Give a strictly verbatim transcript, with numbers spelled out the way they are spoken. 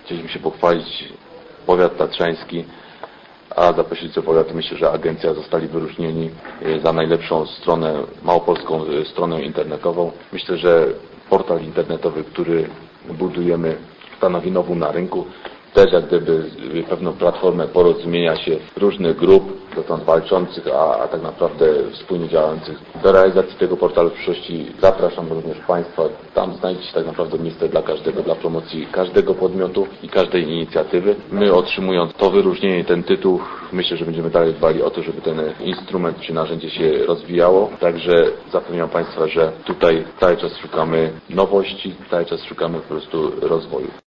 Chcieliśmy się pochwalić powiat tatrzański, a za pośrednictwem powiatu myślę, że agencja zostali wyróżnieni za najlepszą stronę, małopolską stronę internetową. Myślę, że portal internetowy, który budujemy, stanowi nowum na rynku. Też jak gdyby pewną platformę porozumienia się różnych grup, dotąd walczących, a, a tak naprawdę wspólnie działających. Do realizacji tego portalu w przyszłości zapraszam również Państwa. Tam znajdziecie tak naprawdę miejsce dla każdego, dla promocji każdego podmiotu i każdej inicjatywy. My otrzymując to wyróżnienie, ten tytuł, myślę, że będziemy dalej dbali o to, żeby ten instrument czy narzędzie się rozwijało. Także zapewniam Państwa, że tutaj cały czas szukamy nowości, cały czas szukamy po prostu rozwoju.